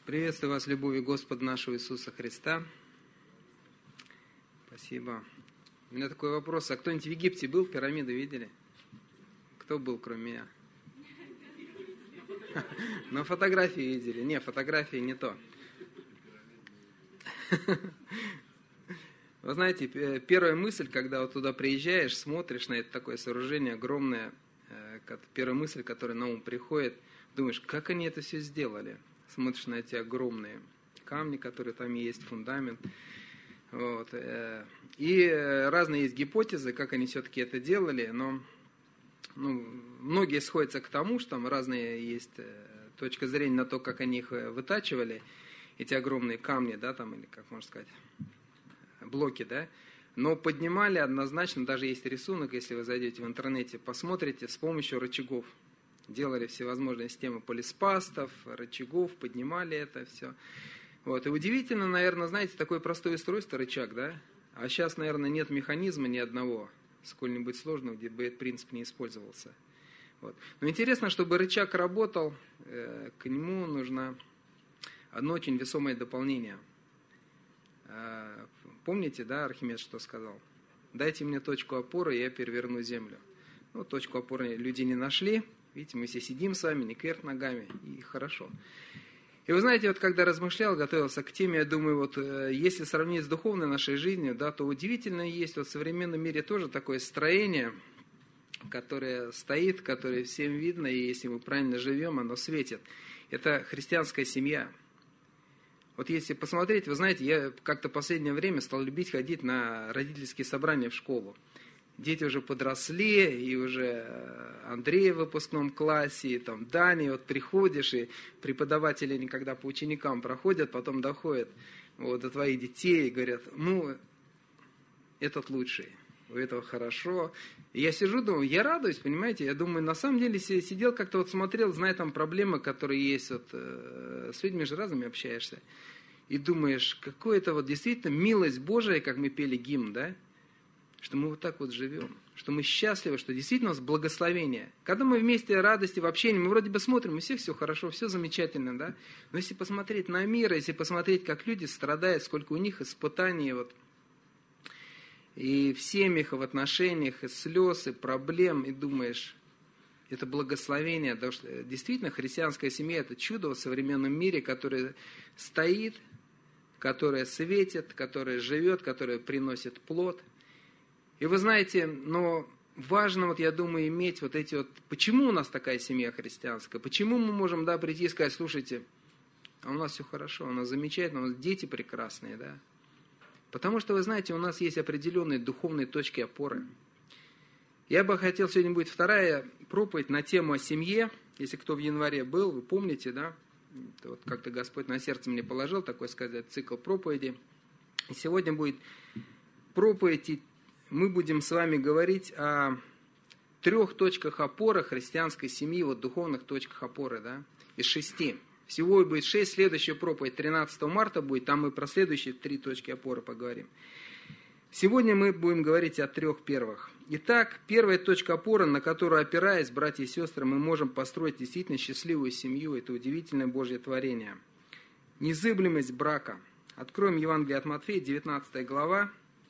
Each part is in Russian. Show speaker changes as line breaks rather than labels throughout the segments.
Приветствую вас, любовью Господа нашего Иисуса Христа. Спасибо. У меня такой вопрос. А кто-нибудь в Египте был? Пирамиды видели? Кто был, кроме меня? Но фотографии видели. Не, фотографии не то. Вы знаете, первая мысль, когда вот туда приезжаешь, смотришь на это такое сооружение огромное, первая мысль, которая на ум приходит, думаешь, как они это все сделали? Смотришь на эти огромные камни, которые там есть, фундамент. Вот. И разные есть гипотезы, как они все-таки это делали, но многие сходятся к тому, что там разные есть точка зрения на то, как они их вытачивали, эти огромные камни, да, там, или как можно сказать, блоки, да, но поднимали однозначно, даже есть рисунок, если вы зайдете в интернете, посмотрите, с помощью рычагов. Делали всевозможные системы полиспастов, рычагов, поднимали это все. Вот. И удивительно, наверное, знаете, такое простое устройство, рычаг, да? А сейчас, наверное, нет механизма ни одного, сколь-нибудь сложного, где бы этот принцип не использовался. Вот. Но интересно, чтобы рычаг работал, к нему нужно одно очень весомое дополнение. Помните, да, Архимед что сказал? Дайте мне точку опоры, и я переверну землю. Ну, точку опоры люди не нашли. Видите, мы все сидим с вами, не кверх ногами, и хорошо. И вы знаете, вот когда размышлял, готовился к теме, я думаю, вот если сравнить с духовной нашей жизнью, да, то удивительно есть вот в современном мире тоже такое строение, которое стоит, которое всем видно, и если мы правильно живем, оно светит. Это христианская семья. Вот если посмотреть, вы знаете, я как-то в последнее время стал любить ходить на родительские собрания в школу. Дети уже подросли, и уже Андрей в выпускном классе, и там Даня, вот приходишь, и преподаватели никогда по ученикам проходят, потом доходят вот, до твоих детей и говорят, ну, этот лучший, у этого хорошо. И я сижу, думаю, я радуюсь, понимаете, я думаю, на самом деле сидел как-то вот смотрел, зная там проблемы, которые есть, вот, с людьми же разными общаешься, и думаешь, какое это вот действительно милость Божия, как мы пели гимн, да? Что мы вот так вот живем, что мы счастливы, что действительно у нас благословение. Когда мы вместе радости в общении, мы вроде бы смотрим, у всех все хорошо, все замечательно, да? Но если посмотреть на мир, если посмотреть, как люди страдают, сколько у них испытаний, вот, и в семьях, и в отношениях, и слез, и проблем, и думаешь, это благословение, потому что действительно христианская семья – это чудо в современном мире, которое стоит, которое светит, которое живет, которое приносит плод. И вы знаете, но важно, вот я думаю, иметь вот эти вот... Почему у нас такая семья христианская? Почему мы можем, да, прийти и сказать, слушайте, а у нас все хорошо, у нас замечательно, у нас дети прекрасные, да? Потому что, вы знаете, у нас есть определенные духовные точки опоры. Я бы хотел, сегодня будет вторая проповедь на тему о семье. Если кто в январе был, вы помните, да? Это вот как-то Господь на сердце мне положил, такой, сказать, цикл проповеди. И сегодня будет проповедь, мы будем с вами говорить о 3 точках опоры христианской семьи, вот духовных точках опоры, да, из 6. Всего будет 6, следующая проповедь 13 марта будет, там мы про следующие 3 точки опоры поговорим. Сегодня мы будем говорить о 3 первых. Итак, первая точка опоры, на которую опираясь, братья и сестры, мы можем построить действительно счастливую семью, это удивительное Божье творение. Незыблемость брака. Откроем Евангелие от Матфея, 19 глава.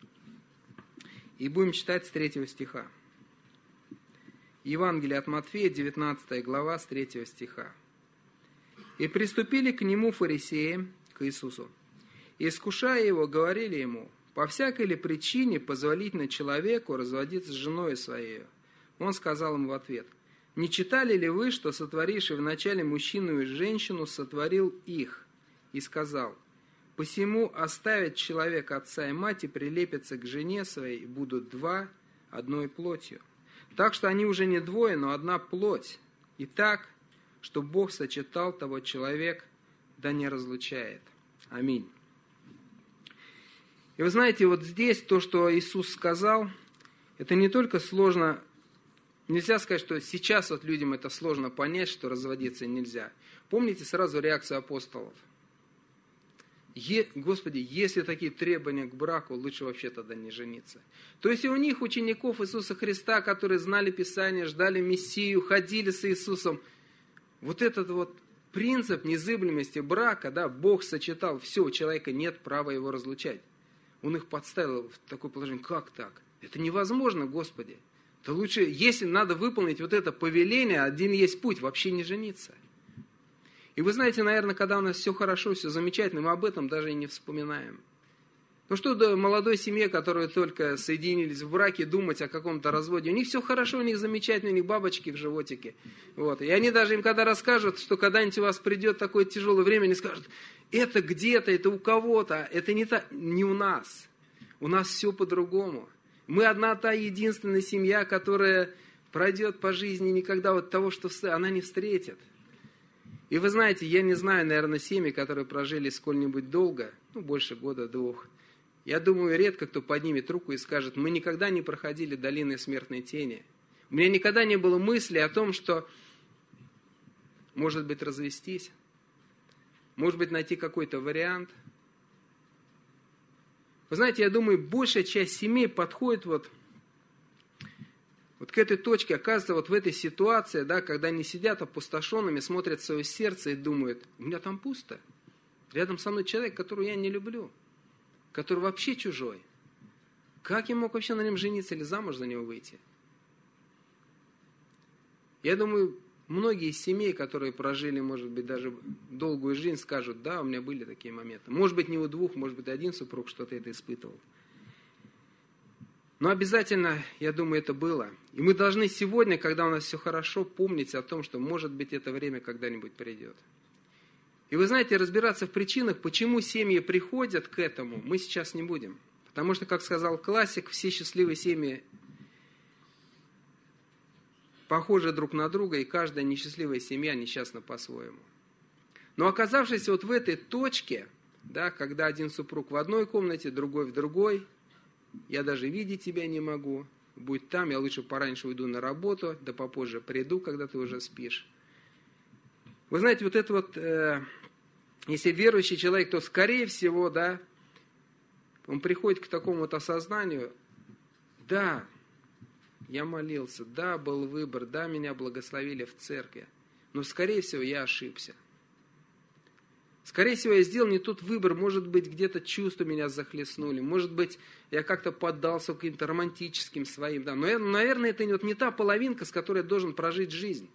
И будем читать с 3 стиха. Евангелие от Матфея, 19 глава, с 3 стиха. «И приступили к нему фарисеи, к Иисусу, и, искушая его, говорили ему, по всякой ли причине позволительно человеку разводиться с женой своей? Он сказал им в ответ, не читали ли вы, что сотворивший вначале мужчину и женщину сотворил их? И сказал, посему оставит человек отца и мать и прилепятся к жене своей, и будут 2 одной плотью. Так что они уже не 2, но одна плоть. И так, что Бог сочетал, того человек да не разлучает. Аминь». И вы знаете, вот здесь то, что Иисус сказал, это не только сложно, нельзя сказать, что сейчас вот людям это сложно понять, что разводиться нельзя. Помните сразу реакцию апостолов? Господи, если такие требования к браку, лучше вообще тогда не жениться. То есть и у них, учеников Иисуса Христа, которые знали Писание, ждали Мессию, ходили с Иисусом, вот этот вот принцип незыблемости брака, да, Бог сочетал все, у человека нет права его разлучать. Он их подставил в такое положение. Как так? Это невозможно, Господи. То лучше, если надо выполнить вот это повеление, один есть путь, вообще не жениться. И вы знаете, наверное, когда у нас все хорошо, все замечательно, мы об этом даже и не вспоминаем. Ну что до молодой семье, которые только соединились в браке, думать о каком-то разводе. У них все хорошо, у них замечательно, у них бабочки в животике. Вот. И они даже им когда расскажут, что когда-нибудь у вас придет такое тяжелое время, они скажут, это где-то, это у кого-то, это не у нас. У нас все по-другому. Мы одна та единственная семья, которая пройдет по жизни никогда вот того, что она не встретит. И вы знаете, я не знаю, наверное, семьи, которые прожили сколь-нибудь долго, больше года-двух. Я думаю, редко кто поднимет руку и скажет, мы никогда не проходили долины смертной тени. У меня никогда не было мысли о том, что, может быть, развестись, может быть, найти какой-то вариант. Вы знаете, я думаю, большая часть семей подходит вот к этой точке, оказывается, вот в этой ситуации, да, когда они сидят опустошенными, смотрят в свое сердце и думают, у меня там пусто. Рядом со мной человек, которого я не люблю, который вообще чужой. Как я мог вообще на нем жениться или замуж за него выйти? Я думаю, многие из семей, которые прожили, может быть, даже долгую жизнь, скажут, да, у меня были такие моменты. Может быть, не у двух, может быть, один супруг что-то это испытывал. Но обязательно, я думаю, это было. И мы должны сегодня, когда у нас все хорошо, помнить о том, что, может быть, это время когда-нибудь придет. И вы знаете, разбираться в причинах, почему семьи приходят к этому, мы сейчас не будем. Потому что, как сказал классик, все счастливые семьи похожи друг на друга, и каждая несчастливая семья несчастна по-своему. Но оказавшись вот в этой точке, да, когда один супруг в одной комнате, другой в другой, я даже видеть тебя не могу, будь там, я лучше пораньше уйду на работу, да попозже приду, когда ты уже спишь. Вы знаете, вот это вот, если верующий человек, то скорее всего, да, он приходит к такому вот осознанию, да, я молился, да, был выбор, да, меня благословили в церкви, но скорее всего я ошибся. Скорее всего, я сделал не тот выбор, может быть, где-то чувства меня захлестнули, может быть, я как-то поддался каким-то романтическим своим, да, но, наверное, это вот не та половинка, с которой я должен прожить жизнь.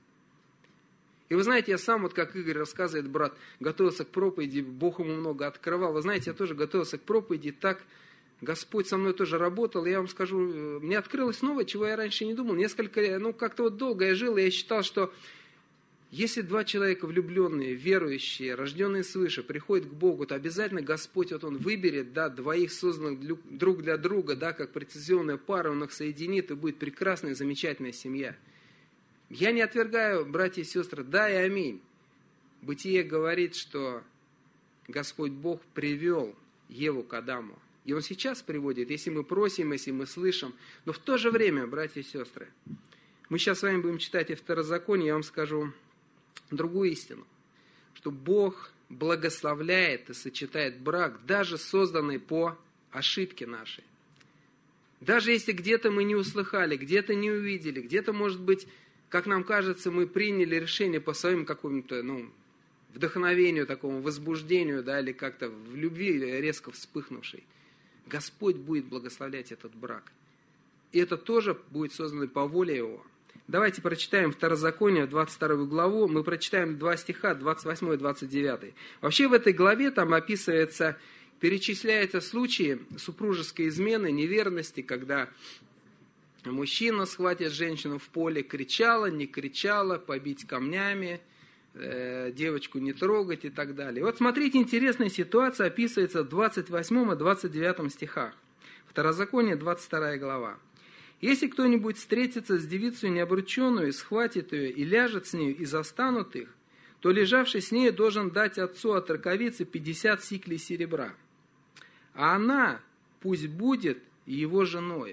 И вы знаете, я сам, вот как Игорь рассказывает, брат, готовился к проповеди, Бог ему много открывал. Вы знаете, я тоже готовился к проповеди, так Господь со мной тоже работал. И я вам скажу, мне открылось новое, чего я раньше не думал. Как-то вот долго я жил, и я считал, что если два человека влюбленные, верующие, рожденные свыше, приходят к Богу, то обязательно Господь, вот Он выберет, да, двоих созданных друг для друга, да, как прецизионная пара, Он их соединит, и будет прекрасная, замечательная семья. Я не отвергаю, братья и сестры, да и аминь. Бытие говорит, что Господь Бог привел Еву к Адаму. И Он сейчас приводит, если мы просим, если мы слышим. Но в то же время, братья и сестры, мы сейчас с вами будем читать и Второзаконие, я вам скажу другую истину. Что Бог благословляет и сочетает брак, даже созданный по ошибке нашей. Даже если где-то мы не услыхали, где-то не увидели, где-то, может быть, как нам кажется, мы приняли решение по своему какому-то, вдохновению, такому возбуждению, да, или как-то в любви резко вспыхнувшей. Господь будет благословлять этот брак. И это тоже будет создано по воле Его. Давайте прочитаем Второзаконие, 22 главу. Мы прочитаем 2 стиха, 28 и 29. Вообще в этой главе там описывается, перечисляются случаи супружеской измены, неверности, когда мужчина схватит женщину в поле, кричала, не кричала, побить камнями, девочку не трогать и так далее. Вот смотрите, интересная ситуация описывается в 28 и 29 стихах. Второзаконие, 22 глава. «Если кто-нибудь встретится с девицей необрученную, схватит ее и ляжет с нею, и застанут их, то лежавший с нею должен дать отцу от раковицы 50 сиклей серебра. А она пусть будет его женою,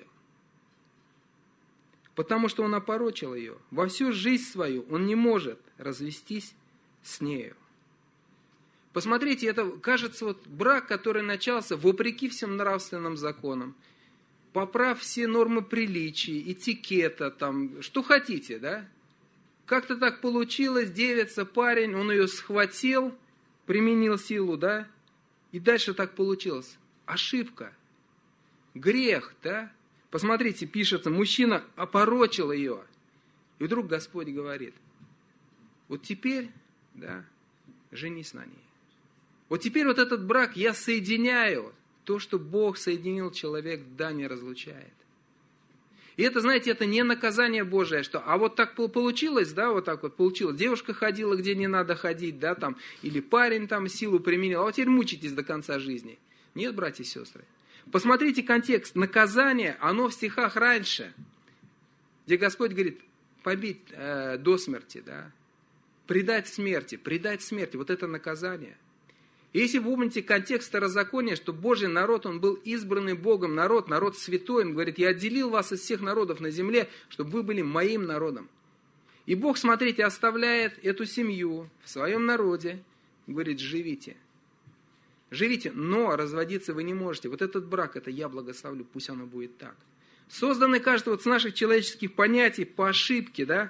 потому что он опорочил ее. Во всю жизнь свою он не может развестись с нею». Посмотрите, это, кажется, вот брак, который начался вопреки всем нравственным законам, поправ все нормы приличия, этикета, там, что хотите, да? Как-то так получилось, девица, парень, он ее схватил, применил силу, да, и дальше так получилось. Ошибка, грех, да. Посмотрите, пишется, мужчина опорочил ее. И вдруг Господь говорит, вот теперь, да, женись на ней. Вот теперь вот этот брак я соединяю. То, что Бог соединил, человек, да, не разлучает. И это, знаете, это не наказание Божие, что, а вот так получилось, да, вот так вот получилось. Девушка ходила, где не надо ходить, да, там, или парень там силу применил, а вот теперь мучитесь до конца жизни. Нет, братья и сестры. Посмотрите контекст. Наказание, оно в стихах раньше, где Господь говорит, побить до смерти, да, предать смерти. Вот это наказание. И если вы помните контекст Второзакония, что Божий народ, он был избранный Богом народ святой, он говорит, я отделил вас от всех народов на земле, чтобы вы были моим народом. И Бог, смотрите, оставляет эту семью в своем народе, говорит, живите, но разводиться вы не можете. Вот этот брак, это я благословлю, пусть оно будет так. Созданы, кажется, вот с наших человеческих понятий по ошибке, да,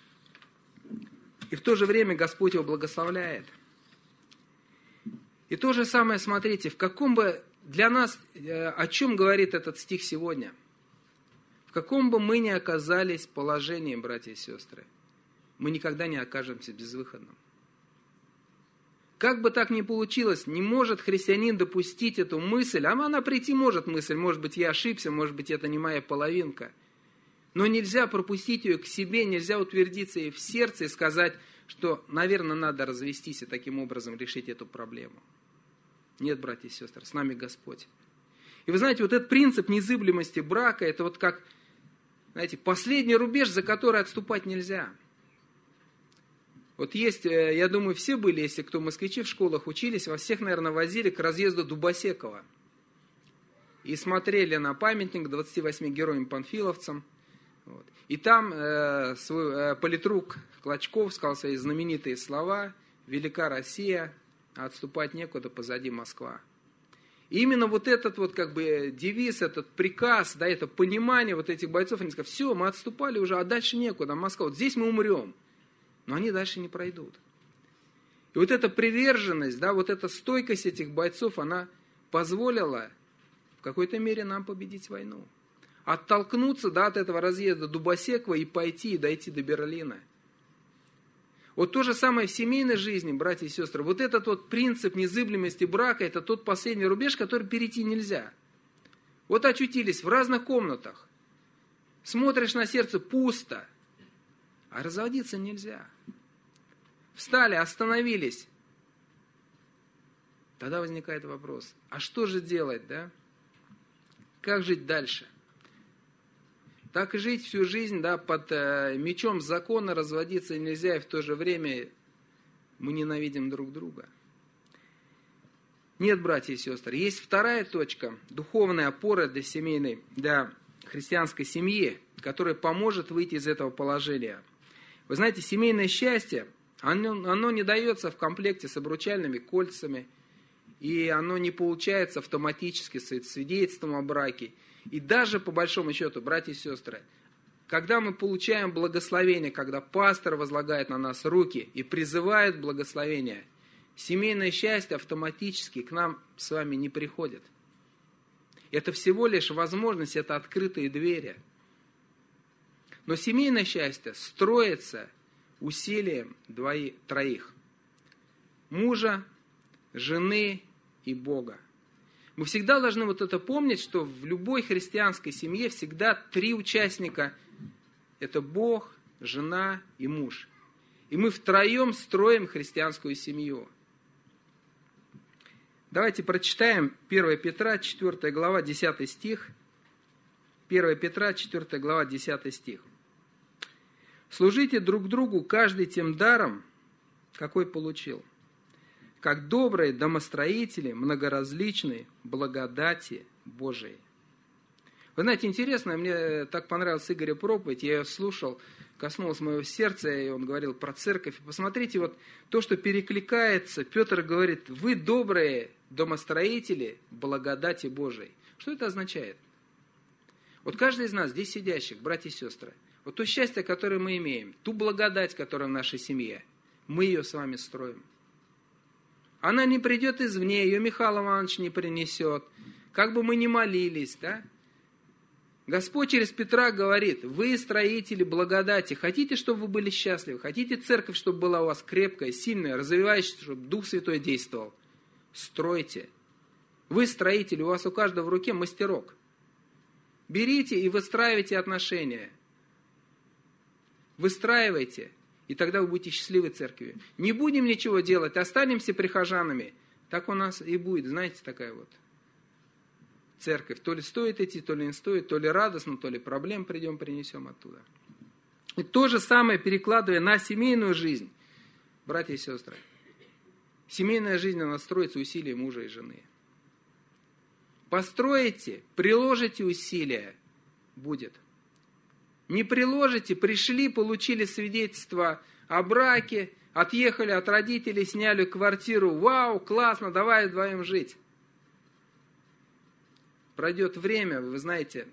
и в то же время Господь его благословляет. И то же самое, смотрите, в каком бы для нас, о чем говорит этот стих сегодня? В каком бы мы ни оказались положении, братья и сестры, мы никогда не окажемся безвыходным. Как бы так ни получилось, не может христианин допустить эту мысль, а она прийти может мысль, может быть, я ошибся, может быть, это не моя половинка. Но нельзя пропустить ее к себе, нельзя утвердиться ей в сердце и сказать, что, наверное, надо развестись и таким образом решить эту проблему. Нет, братья и сестры, с нами Господь. И вы знаете, вот этот принцип незыблемости брака, это вот как, знаете, последний рубеж, за который отступать нельзя. Вот есть, я думаю, все были, если кто москвичи в школах учились, вас всех, наверное, возили к разъезду Дубосекова. И смотрели на памятник 28 героям-панфиловцам. Вот. И там свой политрук Клочков сказал свои знаменитые слова «Велика Россия, а отступать некуда, позади Москва». И именно вот этот вот как бы девиз, этот приказ, да, это понимание вот этих бойцов, они сказали, все, мы отступали уже, а дальше некуда, Москва, вот здесь мы умрем. Но они дальше не пройдут. И вот эта приверженность, да, вот эта стойкость этих бойцов, она позволила в какой-то мере нам победить войну. Оттолкнуться, да, от этого разъезда Дубосекова и пойти, и дойти до Берлина. Вот то же самое в семейной жизни, братья и сестры. Вот этот вот принцип незыблемости брака, это тот последний рубеж, который перейти нельзя. Вот очутились в разных комнатах. Смотришь на сердце, пусто. А разводиться нельзя. Встали, остановились. Тогда возникает вопрос, а что же делать, да? Как жить дальше? Так и жить всю жизнь, да, под мечом закона разводиться нельзя, и в то же время мы ненавидим друг друга. Нет, братья и сестры, есть вторая точка, духовная опора для христианской семьи, которая поможет выйти из этого положения. Вы знаете, семейное счастье, оно не дается в комплекте с обручальными кольцами, и оно не получается автоматически с свидетельством о браке. И даже по большому счету, братья и сестры, когда мы получаем благословение, когда пастор возлагает на нас руки и призывает благословение, семейное счастье автоматически к нам с вами не приходит. Это всего лишь возможность, это открытые двери. Но семейное счастье строится усилием троих. Мужа, жены и Бога. Мы всегда должны вот это помнить, что в любой христианской семье всегда три участника. Это Бог, жена и муж. И мы втроем строим христианскую семью. Давайте прочитаем 1 Петра, 4 глава, 10 стих. 1 Петра, 4 глава, 10 стих. «Служите друг другу, каждый тем даром, какой получил, как добрые домостроители, многоразличные благодати Божией». Вы знаете, интересно, мне так понравилась Игоря проповедь, я ее слушал, коснулось моего сердца, и он говорил про церковь. Посмотрите, вот то, что перекликается, Петр говорит, вы добрые домостроители благодати Божией. Что это означает? Вот каждый из нас, здесь сидящих, братья и сестры, Вот то счастье, которое мы имеем, ту благодать, которая в нашей семье, мы ее с вами строим. Она не придет извне, ее Михаил Иванович не принесет. Как бы мы ни молились, да? Господь через Петра говорит: вы строители благодати, хотите, чтобы вы были счастливы, хотите церковь, чтобы была у вас крепкая, сильная, развивающаяся, чтобы Дух Святой действовал. Стройте. Вы строители, у вас у каждого в руке мастерок. Берите и выстраивайте отношения. Выстраивайте, и тогда вы будете счастливой церковью. Не будем ничего делать, останемся прихожанами. Так у нас и будет, знаете, такая вот церковь. То ли стоит идти, то ли не стоит, то ли радостно, то ли проблем придем, принесем оттуда. И то же самое перекладывая на семейную жизнь. Братья и сестры, семейная жизнь, она строится усилием мужа и жены. Построите, приложите усилия, будет. Не приложите, пришли, получили свидетельство о браке, отъехали от родителей, сняли квартиру. Вау, классно, давай вдвоем жить. Пройдет время, вы знаете,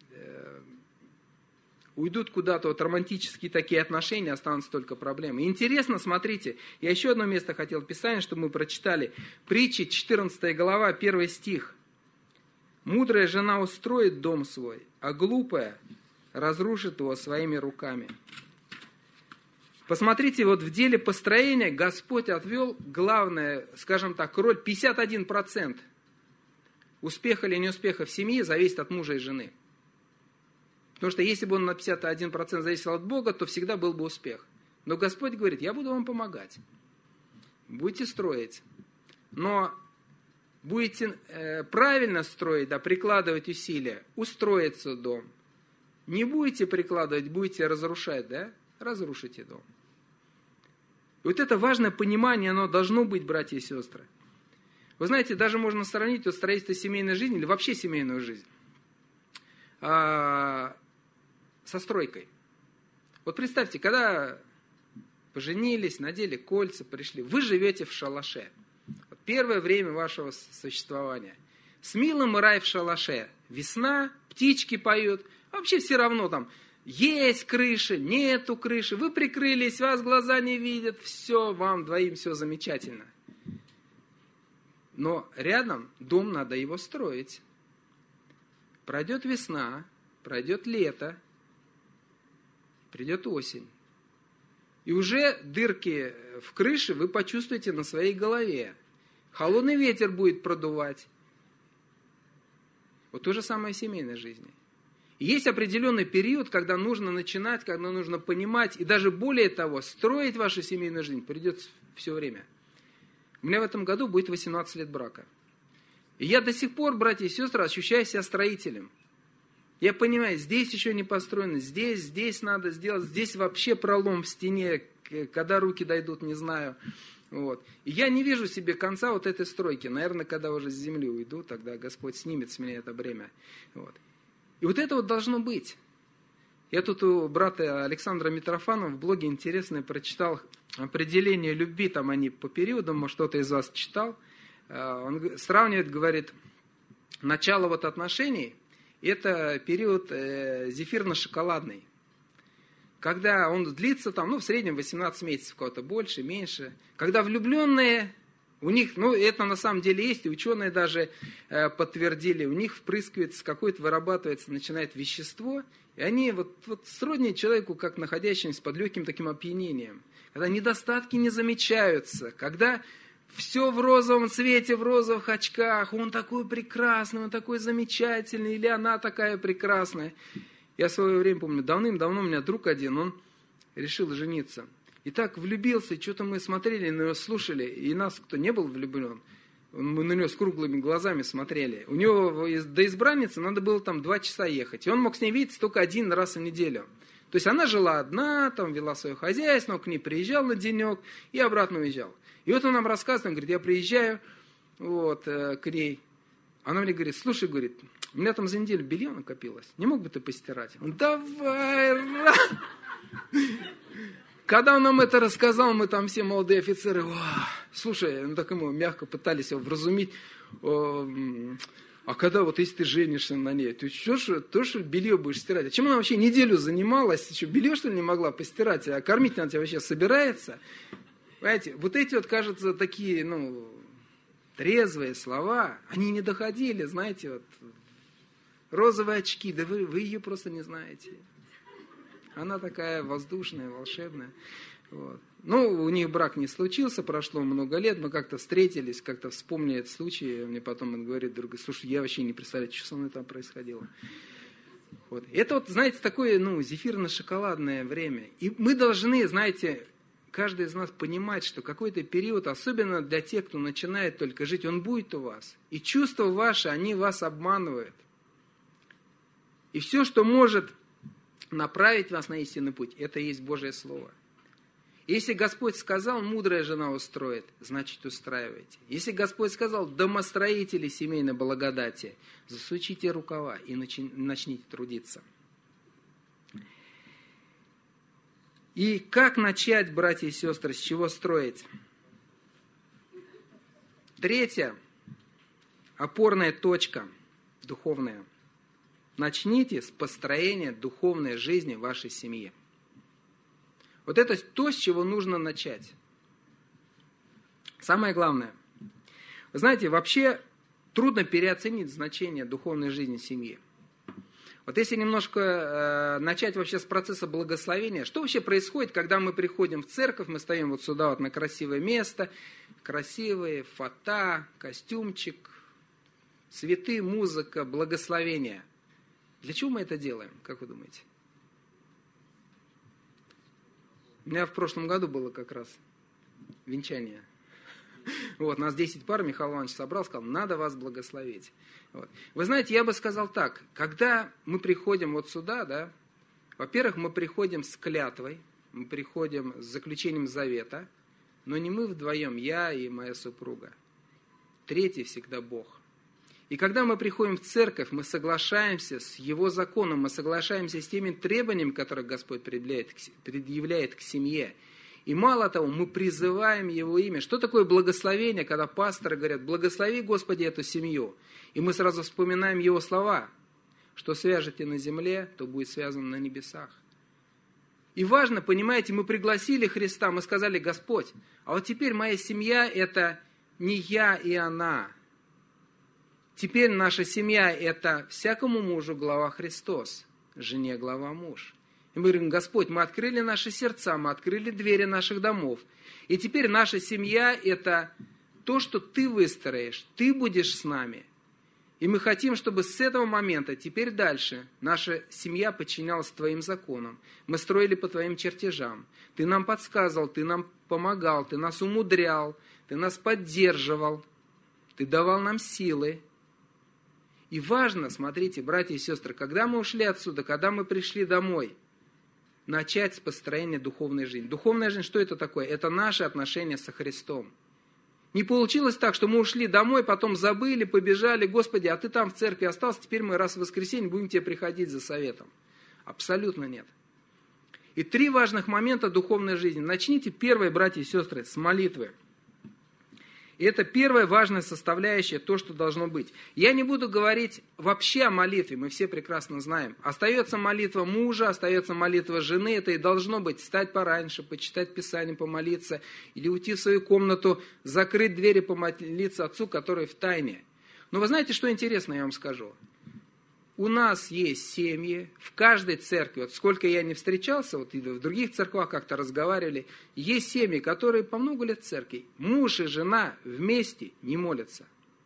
уйдут куда-то вот романтические такие отношения, останутся только проблемы. Интересно, смотрите, я еще одно место хотел Писания, чтобы мы прочитали. Притчи, 14 глава, 1 стих. «Мудрая жена устроит дом свой, а глупая разрушит его своими руками». Посмотрите, вот в деле построения Господь отвел главное, скажем так, роль 51%. Успеха или неуспеха в семье зависит от мужа и жены. Потому что если бы он на 51% зависел от Бога, то всегда был бы успех. Но Господь говорит: я буду вам помогать. Будете строить. Но будете правильно строить, да, прикладывать усилия, устроится дом. Не будете прикладывать, будете разрушать, да, разрушите дом. И вот это важное понимание, оно должно быть, братья и сестры. Вы знаете, даже можно сравнить вот строительство семейной жизни или вообще семейную жизнь со стройкой. Вот представьте, когда поженились, надели кольца, пришли, вы живете в шалаше. Вот первое время вашего существования. С милым рай в шалаше. Весна, птички поют. Вообще все равно там есть крыша, нету крыши. Вы прикрылись, вас глаза не видят. Все, вам двоим все замечательно. Но рядом дом, надо его строить. Пройдет весна, пройдет лето, придет осень. И уже дырки в крыше вы почувствуете на своей голове. Холодный ветер будет продувать. Вот то же самое в семейной жизни. И есть определенный период, когда нужно начинать, когда нужно понимать, и даже более того, строить вашу семейную жизнь придется все время. У меня в этом году будет 18 лет брака. И я до сих пор, братья и сестры, ощущаю себя строителем. Я понимаю, здесь еще не построено, здесь надо сделать, здесь вообще пролом в стене, когда руки дойдут, не знаю. Вот. И я не вижу себе конца вот этой стройки. Наверное, когда уже с земли уйду, тогда Господь снимет с меня это бремя. Вот. И вот это вот должно быть. Я тут у брата Александра Митрофанова в блоге интересное прочитал определение любви, там они по периодам, может, кто-то из вас читал. Он сравнивает, говорит, начало вот отношений, это период зефирно-шоколадный. Когда он длится там, в среднем 18 месяцев, кого-то больше, меньше. Когда влюбленные, у них, это на самом деле есть, и ученые даже подтвердили, у них впрыскивается, какое-то вырабатывается, начинает вещество, и они вот сродни человеку, как находящимся под легким таким опьянением. Когда недостатки не замечаются, когда все в розовом цвете, в розовых очках, он такой прекрасный, он такой замечательный, или она такая прекрасная. Я в свое время помню, давным-давно у меня друг один, он решил жениться. И так влюбился, что-то мы смотрели на него, слушали, и нас, кто не был влюблен, мы на него с круглыми глазами смотрели. У него до избранницы надо было там 2 часа ехать, и он мог с ней видеться только 1 раз в неделю. То есть она жила одна, там вела свое хозяйство, он к ней приезжал на денек и обратно уезжал. И вот он нам рассказывает, он говорит, я приезжаю к ней. Она мне говорит, слушай, говорит, у меня там за неделю белье накопилось, не мог бы ты постирать? Он, давай, Когда он нам это рассказал, мы там все молодые офицеры, слушай, так ему мягко пытались его вразумить, А когда вот если ты женишься на ней, ты что белье будешь стирать? А чем она вообще неделю занималась? Ты что, белье, что ли, не могла постирать? А кормить она тебя вообще собирается? Понимаете, вот эти вот, кажется, такие, трезвые слова, они не доходили, знаете, вот, розовые очки, да вы ее просто не знаете. Она такая воздушная, волшебная. Вот. У них брак не случился, прошло много лет, мы как-то встретились, как-то вспомнили этот случай, мне потом он говорит, другой, слушай, я вообще не представляю, что со мной там происходило. Вот. Это вот, знаете, такое, зефирно-шоколадное время. И мы должны, знаете, каждый из нас понимать, что какой-то период, особенно для тех, кто начинает только жить, он будет у вас. И чувства ваши, они вас обманывают. И все, что может направить вас на истинный путь, это и есть Божье Слово. Если Господь сказал, мудрая жена устроит, значит устраивайте. Если Господь сказал, домостроители семейной благодати, засучите рукава и начните трудиться. И как начать, братья и сестры, с чего строить? Третья опорная точка духовная. Начните с построения духовной жизни в вашей семье. Вот это то, с чего нужно начать. Самое главное. Вы знаете, вообще трудно переоценить значение духовной жизни семьи. Вот если немножко начать вообще с процесса благословения, что вообще происходит, когда мы приходим в церковь, мы стоим вот сюда вот на красивое место, красивые фото, костюмчик, цветы, музыка, благословение. Для чего мы это делаем, как вы думаете? У меня в прошлом году было как раз венчание. Вот, нас 10 пар, Михаил Иванович собрал, сказал, надо вас благословить. Вот. Вы знаете, я бы сказал так, когда мы приходим вот сюда, да, во-первых, мы приходим с клятвой, мы приходим с заключением завета, но не мы вдвоем, я и моя супруга. Третий всегда Бог. И когда мы приходим в церковь, мы соглашаемся с Его законом, мы соглашаемся с теми требованиями, которые Господь предъявляет к семье. И мало того, мы призываем Его имя. Что такое благословение, когда пасторы говорят, благослови, Господи, эту семью. И мы сразу вспоминаем Его слова, что свяжете на земле, то будет связано на небесах. И важно, понимаете, мы пригласили Христа, мы сказали, Господь, а вот теперь моя семья это не я и она. Теперь наша семья это всякому мужу глава Христос, жене глава муж. И мы говорим, Господь, мы открыли наши сердца, мы открыли двери наших домов. И теперь наша семья это то, что Ты выстроишь, Ты будешь с нами. И мы хотим, чтобы с этого момента, теперь дальше, наша семья подчинялась Твоим законам. Мы строили по Твоим чертежам. Ты нам подсказывал, Ты нам помогал, Ты нас умудрял, Ты нас поддерживал, Ты давал нам силы. И важно, смотрите, братья и сестры, когда мы ушли отсюда, когда мы пришли домой, начать с построения духовной жизни. Духовная жизнь, что это такое? Это наши отношения со Христом. Не получилось так, что мы ушли домой, потом забыли, побежали, Господи, а Ты там в церкви остался, теперь мы раз в воскресенье будем Тебе приходить за советом. Абсолютно нет. И 3 важных момента духовной жизни. Начните, первое, братья и сестры, с молитвы. И это первая важная составляющая, то, что должно быть. Я не буду говорить вообще о молитве, мы все прекрасно знаем. Остается молитва мужа, остается молитва жены, это и должно быть. Встать пораньше, почитать Писание, помолиться, или уйти в свою комнату, закрыть двери, помолиться Отцу, который в тайне. Но вы знаете, что интересно, я вам скажу? У нас есть семьи, в каждой церкви, вот сколько я не встречался, вот и в других церквах как-то разговаривали, есть семьи, которые по много лет в церкви, муж и жена вместе не молятся.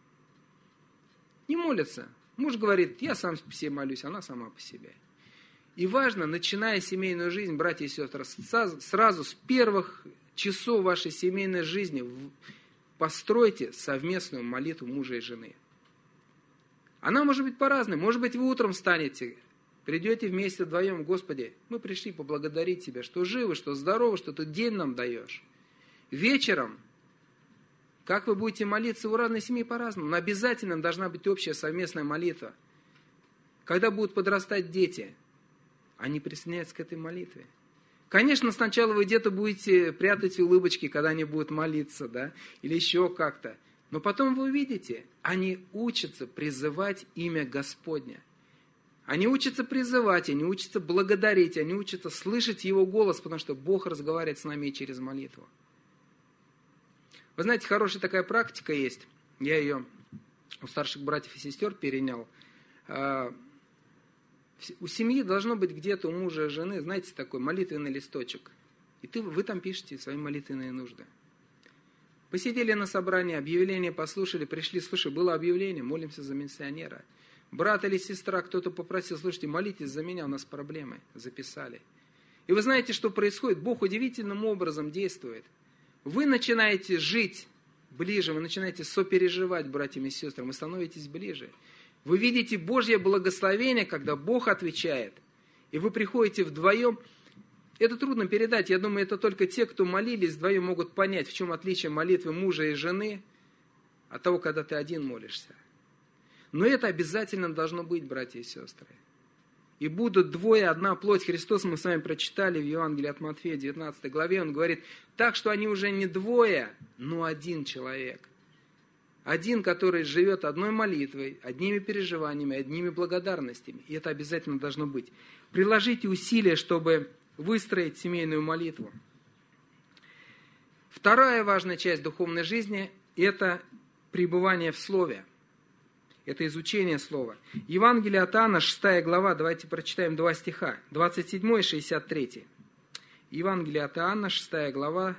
Не молятся. Муж говорит, я сам по себе молюсь, она сама по себе. И важно, начиная семейную жизнь, братья и сестры, сразу с первых часов вашей семейной жизни постройте совместную молитву мужа и жены. Она может быть по-разному. Может быть, вы утром встанете, придете вместе вдвоем, Господи, мы пришли поблагодарить Тебя, что живы, что здоровы, что Ты день нам даешь. Вечером, как вы будете молиться, у разной семьи по-разному, но обязательно должна быть общая совместная молитва. Когда будут подрастать дети, они присоединяются к этой молитве. Конечно, сначала вы где-то будете прятать улыбочки, когда они будут молиться, да, или еще как-то. Но потом вы увидите, они учатся призывать имя Господня. Они учатся призывать, они учатся благодарить, они учатся слышать Его голос, потому что Бог разговаривает с нами через молитву. Вы знаете, хорошая такая практика есть. Я ее у старших братьев и сестер перенял. У семьи должно быть где-то, у мужа и жены, знаете, такой молитвенный листочек. И вы там пишете свои молитвенные нужды. Посидели на собрании, объявление послушали, пришли, слушай, было объявление, молимся за миссионера. Брат или сестра, кто-то попросил, слушайте, молитесь за меня, у нас проблемы. Записали. И вы знаете, что происходит? Бог удивительным образом действует. Вы начинаете жить ближе, вы начинаете сопереживать братьям и сестрам, вы становитесь ближе. Вы видите Божье благословение, когда Бог отвечает, и вы приходите вдвоем. Это трудно передать, я думаю, это только те, кто молились вдвоем, могут понять, в чем отличие молитвы мужа и жены от того, когда ты один молишься. Но это обязательно должно быть, братья и сестры. И будут двое, одна плоть. Христос мы с вами прочитали в Евангелии от Матфея, 19 главе. Он говорит, так что они уже не двое, но один человек. Один, который живет одной молитвой, одними переживаниями, одними благодарностями. И это обязательно должно быть. Приложите усилия, чтобы выстроить семейную молитву. Вторая важная часть духовной жизни – это пребывание в Слове. Это изучение Слова. Евангелие от Иоанна, 6 глава, давайте прочитаем 2 стиха, 27 и 63. Евангелие от Иоанна, 6 глава,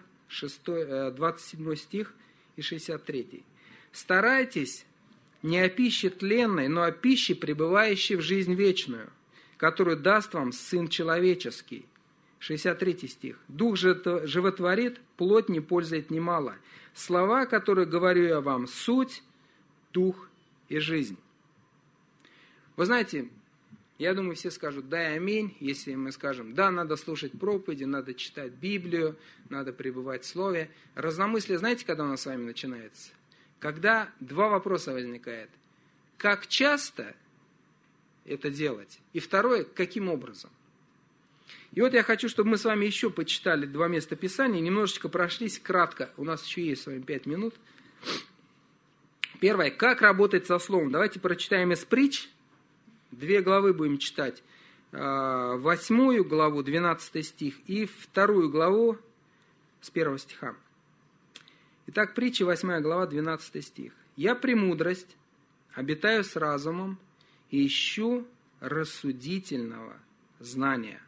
27 стих и 63. «Старайтесь не о пище тленной, но о пище, пребывающей в жизнь вечную, которую даст вам Сын Человеческий». 63 стих. «Дух животворит, плоть не пользует немало. Слова, которые говорю я вам, суть, дух и жизнь». Вы знаете, я думаю, все скажут «да» и «аминь», если мы скажем «да», надо слушать проповеди, надо читать Библию, надо пребывать в Слове. Разномыслие, знаете, когда у нас с вами начинается? Когда два вопроса возникает. Как часто это делать? И второе, каким образом? И вот я хочу, чтобы мы с вами еще почитали два места Писания, немножечко прошлись кратко. У нас еще есть с вами 5 минут. Первое. Как работать со Словом? Давайте прочитаем из притч. 2 главы будем читать. 8 главу, 12 стих, и 2 главу с 1 стиха. Итак, притча, 8 глава, 12 стих. «Я премудрость, обитаю с разумом и ищу рассудительного знания».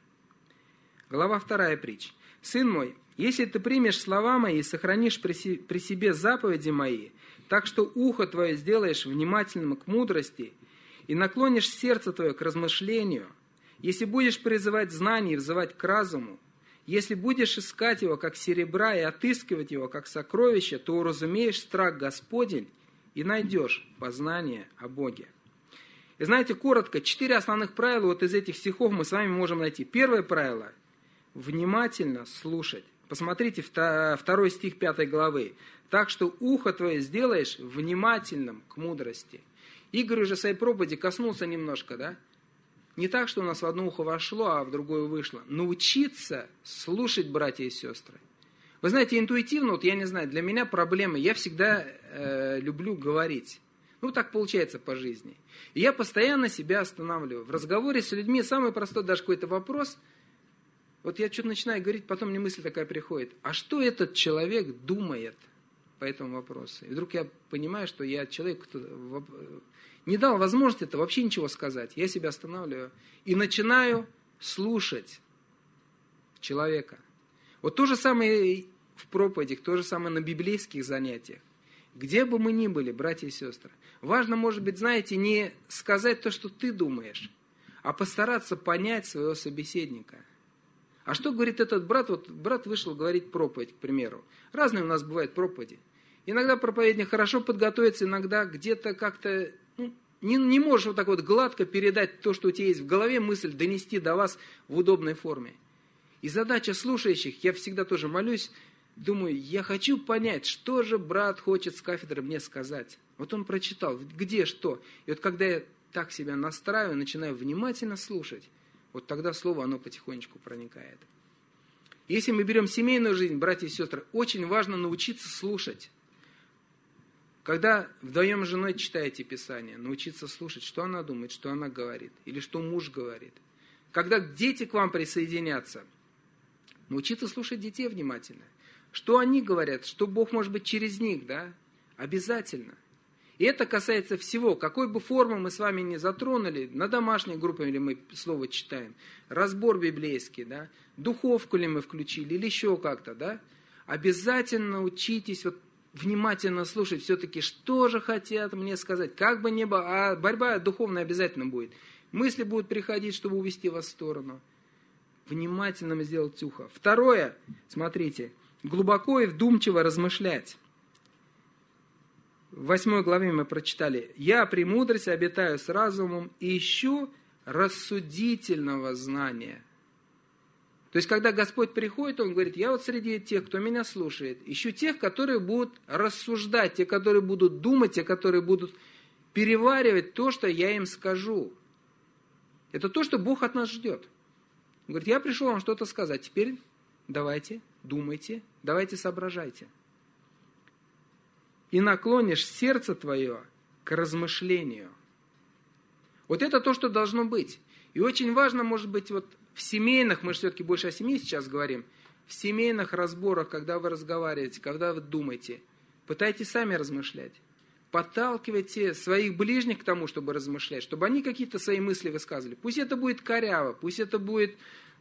Глава 2 притч. «Сын мой, если ты примешь слова мои и сохранишь при себе заповеди мои, так что ухо твое сделаешь внимательным к мудрости и наклонишь сердце твое к размышлению, если будешь призывать знание и взывать к разуму, если будешь искать его, как серебра, и отыскивать его, как сокровище, то уразумеешь страх Господень и найдешь познание о Боге». И знаете, коротко, 4 основных правила вот из этих стихов мы с вами можем найти. Первое правило – внимательно слушать. Посмотрите 2 стих 5 главы. «Так что ухо твое сделаешь внимательным к мудрости». Игорь уже в своей проповеди коснулся немножко, да? Не так, что у нас в одно ухо вошло, а в другое вышло. Научиться слушать, братья и сестры. Вы знаете, интуитивно, вот я не знаю, для меня проблема, я всегда люблю говорить. Ну, так получается по жизни. И я постоянно себя останавливаю. В разговоре с людьми самый простой даже какой-то вопрос. Вот я что-то начинаю говорить, потом мне мысль такая приходит. А что этот человек думает по этому вопросу? И вдруг я понимаю, что я человек, кто не дал возможности это вообще ничего сказать. Я себя останавливаю и начинаю слушать человека. Вот то же самое в проповедях, то же самое на библейских занятиях. Где бы мы ни были, братья и сестры, важно, может быть, знаете, не сказать то, что ты думаешь, а постараться понять своего собеседника. А что говорит этот брат? Вот брат вышел говорить проповедь, к примеру. Разные у нас бывают проповеди. Иногда проповедник хорошо подготовится, иногда где-то как-то не можешь вот так вот гладко передать то, что у тебя есть в голове, мысль донести до вас в удобной форме. И задача слушающих, я всегда тоже молюсь, думаю, я хочу понять, что же брат хочет с кафедры мне сказать. Вот он прочитал, где, что. И вот когда я так себя настраиваю, начинаю внимательно слушать, вот тогда слово, оно потихонечку проникает. Если мы берем семейную жизнь, братья и сестры, очень важно научиться слушать. Когда вдвоем с женой читаете Писание, научиться слушать, что она думает, что она говорит, или что муж говорит. Когда дети к вам присоединятся, научиться слушать детей внимательно. Что они говорят, что Бог может быть через них, да? Обязательно. И это касается всего, какой бы формы мы с вами не затронули, на домашней группе ли мы слово читаем, разбор библейский, да? Духовку ли мы включили, или еще как-то, да? Обязательно учитесь внимательно слушать все-таки, что же хотят мне сказать, как бы ни было, а борьба духовная обязательно будет. Мысли будут приходить, чтобы увести вас в сторону. Внимательно сделать ухо. Второе, смотрите, глубоко и вдумчиво размышлять. В 8 главе мы прочитали: «Я премудрость обитаю с разумом и ищу рассудительного знания». То есть, когда Господь приходит, Он говорит: я среди тех, кто меня слушает, ищу тех, которые будут рассуждать, те, которые будут думать, те, которые будут переваривать то, что я им скажу. Это то, что Бог от нас ждет. Он говорит: я пришел вам что-то сказать, теперь давайте, думайте, давайте соображайте. И наклонишь сердце твое к размышлению. Вот это то, что должно быть. И очень важно, может быть, в семейных, мы же все-таки больше о семье сейчас говорим, в семейных разборах, когда вы разговариваете, когда вы думаете, пытайтесь сами размышлять. Подталкивайте своих ближних к тому, чтобы размышлять, чтобы они какие-то свои мысли высказывали. Пусть это будет коряво, пусть это будет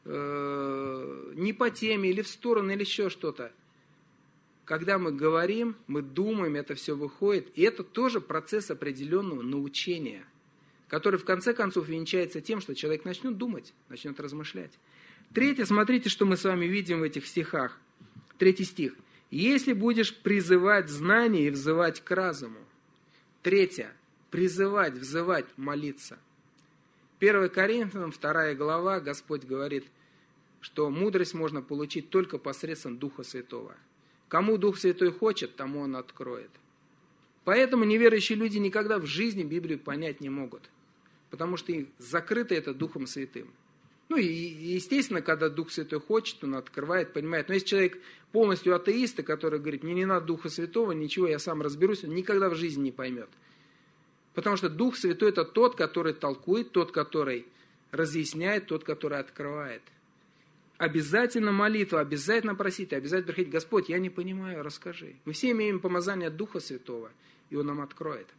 не по теме, или в сторону, или еще что-то. Когда мы говорим, мы думаем, это все выходит. И это тоже процесс определенного научения, который в конце концов венчается тем, что человек начнет думать, начнет размышлять. Третье, смотрите, что мы с вами видим в этих стихах. 3 стих. «Если будешь призывать знание и взывать к разуму». Третье. Призывать, взывать, молиться. 1 Коринфянам, 2 глава, Господь говорит, что мудрость можно получить только посредством Духа Святого. Кому Дух Святой хочет, тому Он откроет. Поэтому неверующие люди никогда в жизни Библию понять не могут. Потому что закрыто это Духом Святым. И естественно, когда Дух Святой хочет, Он открывает, понимает. Но если человек полностью атеист, который говорит: мне не надо Духа Святого, ничего, я сам разберусь, он никогда в жизни не поймет. Потому что Дух Святой это тот, который толкует, тот, который разъясняет, тот, который открывает. Обязательно молитва, обязательно просить, обязательно приходить: Господь, я не понимаю, расскажи. Мы все имеем помазание Духа Святого, и Он нам откроет.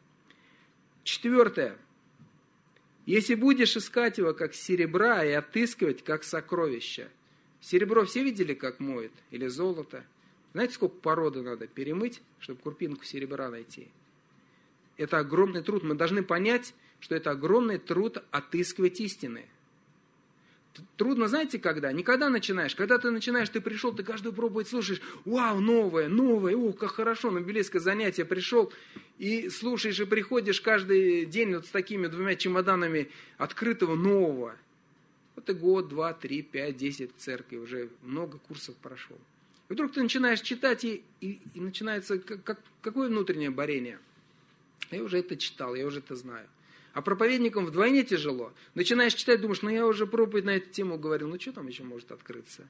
4. Если будешь искать его, как серебра, и отыскивать, как сокровища. Серебро все видели, как моют? Или золото? Знаете, сколько породы надо перемыть, чтобы крупинку серебра найти? Это огромный труд. Мы должны понять, что это огромный труд отыскивать истины. Трудно, знаете, когда? Не когда начинаешь. Когда ты начинаешь, ты пришел, ты каждую проповедь слушаешь. Вау, новое, как хорошо, на библейское занятие пришел. И слушаешь, и приходишь каждый день с такими 2 чемоданами открытого нового. И год, 2, 3, 5, 10 в церкви, уже много курсов прошел. И вдруг ты начинаешь читать, и начинается какое внутреннее борение. Я уже это читал, я уже это знаю. А проповедникам вдвойне тяжело. Начинаешь читать, думаешь: я уже проповедь на эту тему говорил, что там еще может открыться?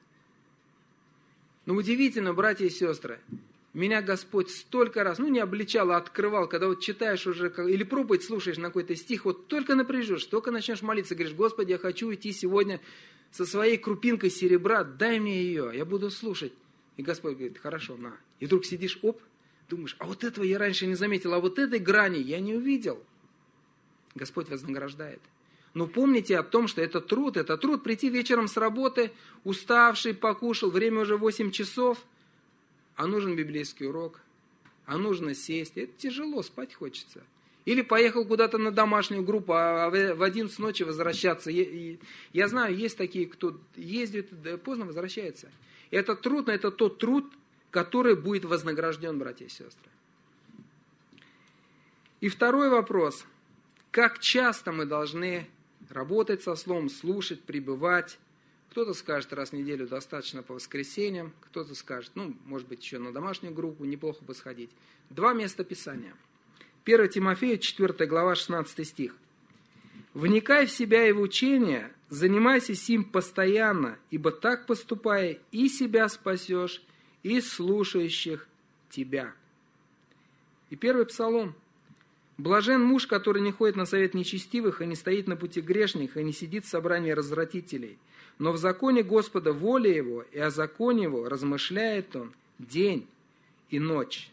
Удивительно, братья и сестры, меня Господь столько раз, не обличал, а открывал, когда читаешь уже, или проповедь слушаешь на какой-то стих, только напряжешь, только начнешь молиться, говоришь: Господи, я хочу идти сегодня со своей крупинкой серебра, дай мне ее, я буду слушать. И Господь говорит: хорошо, на. И вдруг сидишь, думаешь: а вот этого я раньше не заметил, а вот этой грани я не увидел. Господь вознаграждает. Но помните о том, что это труд прийти вечером с работы, уставший, покушал, время уже 8 часов, а нужен библейский урок, а нужно сесть. Это тяжело, спать хочется. Или поехал куда-то на домашнюю группу, а в 11 ночи возвращаться. Я знаю, есть такие, кто ездит, поздно возвращается. Это трудно, это тот труд, который будет вознагражден, братья и сестры. И второй вопрос. Как часто мы должны работать со словом, слушать, пребывать? Кто-то скажет, раз в неделю достаточно по воскресеньям, кто-то скажет, может быть, еще на домашнюю группу, неплохо бы сходить. 2 места Писания. 1 Тимофея, 4 глава, 16 стих. «Вникай в себя и в учение, занимайся сим постоянно, ибо так поступая и себя спасешь, и слушающих тебя». И первый псалом. «Блажен муж, который не ходит на совет нечестивых, и не стоит на пути грешных, и не сидит в собрании развратителей. Но в законе Господа воля его, и о законе его размышляет он день и ночь».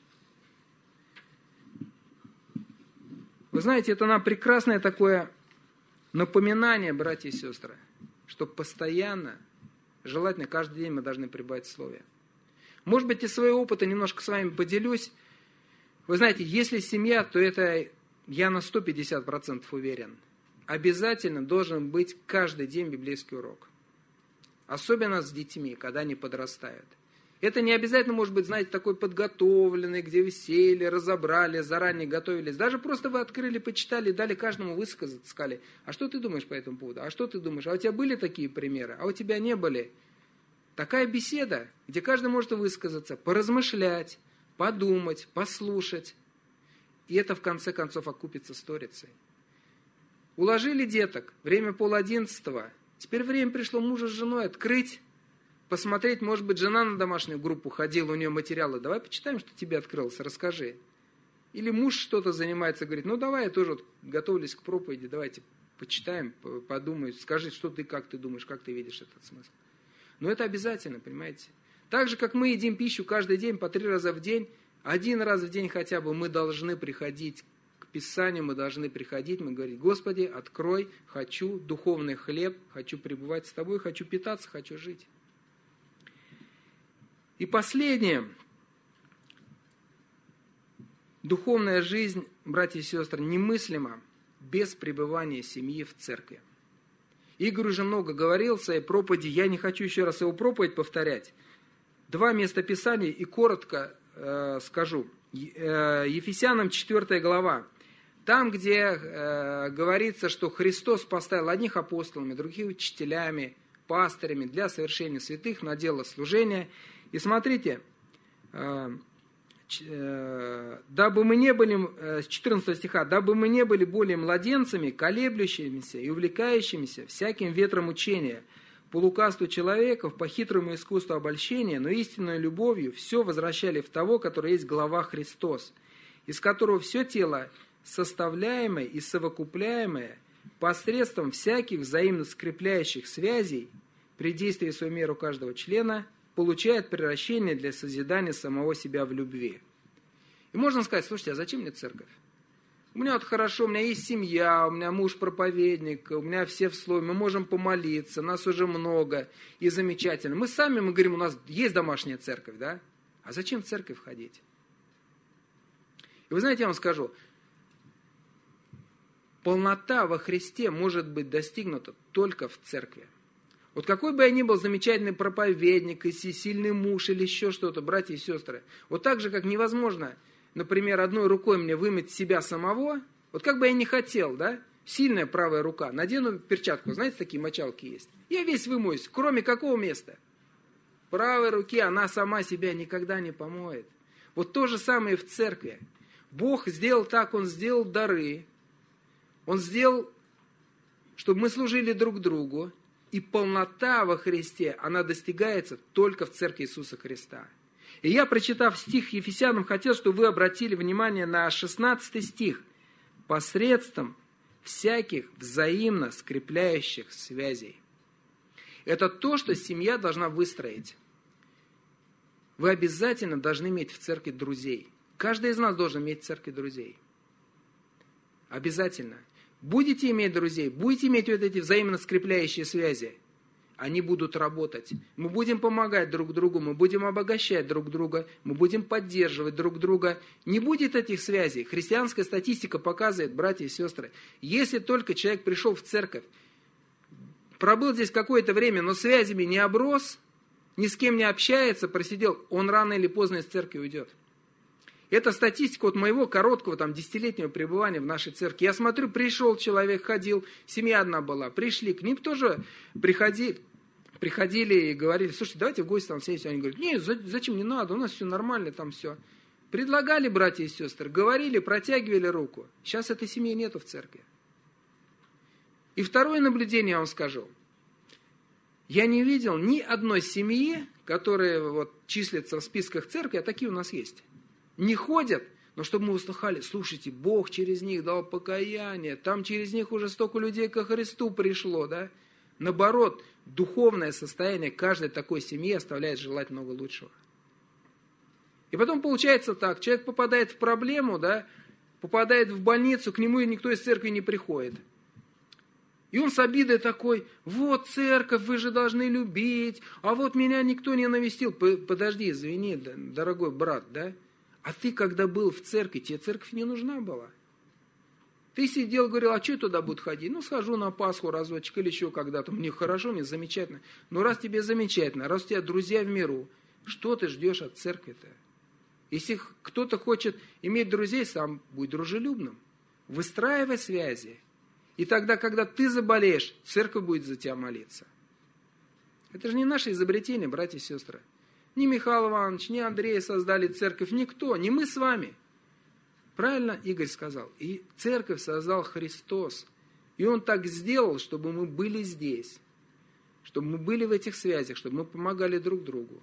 Вы знаете, это нам прекрасное такое напоминание, братья и сестры, что постоянно, желательно каждый день мы должны пребывать в Слове. Может быть, из своего опыта немножко с вами поделюсь. Вы знаете, если семья, то это я на 150% уверен. Обязательно должен быть каждый день библейский урок. Особенно с детьми, когда они подрастают. Это не обязательно может быть, знаете, такой подготовленный, где вы сели, разобрали, заранее готовились. Даже просто вы открыли, почитали, дали каждому высказаться, сказали, а что ты думаешь по этому поводу? А что ты думаешь? А у тебя были такие примеры? А у тебя не были? Такая беседа, где каждый может высказаться, поразмышлять, подумать, послушать. И это в конце концов окупится сторицей. Уложили деток, время 10:30. Теперь время пришло мужа с женой открыть, посмотреть, может быть, жена на домашнюю группу ходила, у нее материалы. Давай почитаем, что тебе открылось, расскажи. Или муж что-то занимается, говорит, ну давай, я тоже вот готовлюсь к проповеди, давайте почитаем, подумай, скажи, что ты, как ты думаешь, как ты видишь этот смысл. Но это обязательно, понимаете. Так же, как мы едим пищу каждый день, по 3 раза в день, 1 раз в день хотя бы мы должны приходить к Писанию, мы должны приходить, мы говорим, Господи, открой, хочу духовный хлеб, хочу пребывать с Тобой, хочу питаться, хочу жить. И последнее. Духовная жизнь, братья и сестры, немыслима без пребывания семьи в церкви. Игорь уже много говорил в своей проповеди, я не хочу еще раз его проповедь повторять. 2 местописания и коротко скажу. Ефесянам 4 глава. Там, где говорится, что Христос поставил одних апостолами, других учителями, пастырями для совершения святых на дело служения. И смотрите, дабы мы не были, с 14 стиха, дабы мы не были более младенцами, колеблющимися и увлекающимися всяким ветром учения, по лукавству человеков, по хитрому искусству обольщения, но истинной любовью все возвращали в того, который есть глава Христос, из которого все тело, составляемое и совокупляемое посредством всяких взаимно скрепляющих связей, при действии своей меры у каждого члена, получает превращение для созидания самого себя в любви. И можно сказать, слушайте, а зачем мне церковь? У меня вот хорошо, у меня есть семья, у меня муж проповедник, у меня все в слове, мы можем помолиться, нас уже много и замечательно. Мы говорим, у нас есть домашняя церковь, да? А зачем в церковь ходить? И вы знаете, я вам скажу, полнота во Христе может быть достигнута только в церкви. Вот какой бы я ни был замечательный проповедник, и сильный муж, или еще что-то, братья и сестры, вот так же, как невозможно, например, одной рукой мне вымыть себя самого, вот как бы я ни хотел, да, сильная правая рука, надену перчатку, знаете, такие мочалки есть, я весь вымоюсь, кроме какого места? Правой руки она сама себя никогда не помоет. Вот то же самое в церкви. Бог сделал так, Он сделал дары, Он сделал, чтобы мы служили друг другу, и полнота во Христе, она достигается только в церкви Иисуса Христа. И я, прочитав стих Ефесянам, хотел, чтобы вы обратили внимание на 16 стих. Посредством всяких взаимно скрепляющих связей. Это то, что семья должна выстроить. Вы обязательно должны иметь в церкви друзей. Каждый из нас должен иметь в церкви друзей. Обязательно. Будете иметь друзей, будете иметь вот эти взаимно скрепляющие связи, они будут работать. Мы будем помогать друг другу, мы будем обогащать друг друга, мы будем поддерживать друг друга. Не будет этих связей. Христианская статистика показывает, братья и сестры, если только человек пришел в церковь, пробыл здесь какое-то время, но связями не оброс, ни с кем не общается, просидел, он рано или поздно из церкви уйдет. Это статистика от моего короткого 10-летнего пребывания в нашей церкви. Я смотрю, пришел человек, ходил, семья одна была, пришли, к ним тоже приходили и говорили, слушайте, давайте в гости там сесть. Они говорят, нет, зачем, не надо, у нас все нормально, там все. Предлагали, братья и сестры, говорили, протягивали руку. Сейчас этой семьи нету в церкви. И второе наблюдение я вам скажу. Я не видел ни одной семьи, которая числится в списках церкви, а такие у нас есть. Не ходят, Но чтобы мы услыхали, слушайте, Бог через них дал покаяние, там через них уже столько людей ко Христу пришло, да? Наоборот, духовное состояние каждой такой семьи оставляет желать много лучшего. И потом получается так, человек попадает в проблему, да, попадает в больницу, к нему никто из церкви не приходит. И он с обидой такой: вот церковь, вы же должны любить, а вот меня никто не навестил. Подожди, извини, дорогой брат, да? А ты, когда был в церкви, тебе церковь не нужна была? Ты сидел, говорил, а что я туда буду ходить? Ну, схожу на Пасху разочек или еще когда-то. Мне хорошо, мне замечательно. Ну, раз тебе замечательно, раз у тебя друзья в миру, что ты ждешь от церкви-то? Если кто-то хочет иметь друзей, сам будь дружелюбным. Выстраивай связи. И тогда, когда ты заболеешь, церковь будет за тебя молиться. Это же не наше изобретение, братья и сестры. Ни Михаил Иванович, ни Андрей создали церковь, никто, не мы с вами. Правильно Игорь сказал? И церковь создал Христос. И Он так сделал, чтобы мы были здесь. Чтобы мы были в этих связях, чтобы мы помогали друг другу.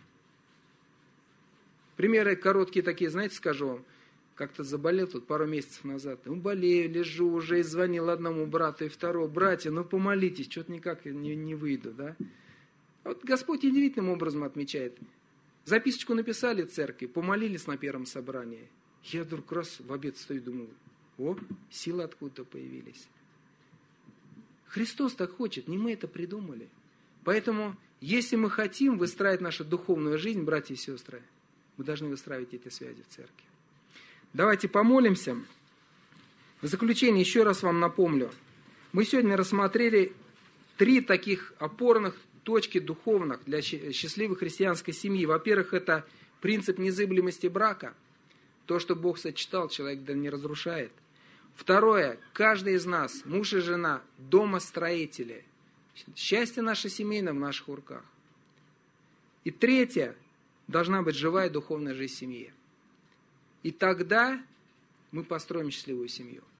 Примеры короткие такие, знаете, скажу вам. Как-то заболел тут пару месяцев назад. Ну, болею, лежу, уже и звонил одному брату и второму. Братья, ну помолитесь, что-то никак не выйду, да? Вот Господь удивительным образом отмечает. Записочку написали в церкви, помолились на первом собрании. Я вдруг раз в обед стою и думаю, о, силы откуда-то появились. Христос так хочет, не мы это придумали. Поэтому, если мы хотим выстраивать нашу духовную жизнь, братья и сестры, мы должны выстраивать эти связи в церкви. Давайте помолимся. В заключение еще раз вам напомню. Мы сегодня рассмотрели 3 таких опорных точки духовных для счастливой христианской семьи. Во-первых, это принцип незыблемости брака. То, что Бог сочетал, человек да не разрушает. Второе, каждый из нас, муж и жена, домостроители. Счастье наше семейное в наших руках. И третье, должна быть живая духовная жизнь в семье. И тогда мы построим счастливую семью.